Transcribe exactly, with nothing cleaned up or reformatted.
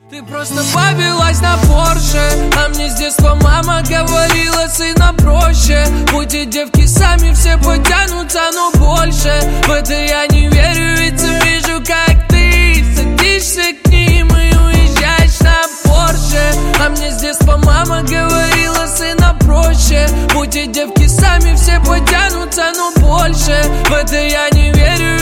Ты просто повелась на Порше, а мне с детства мама говорила: сына проще. Пути девки сами все потянутся, но больше в это я не верю, ведь вижу, как ты садишься к ним и уезжаешь на Порше. А мне с детства мама говорила: сына проще. Пути девки сами все потянутся, но больше в это я не верю.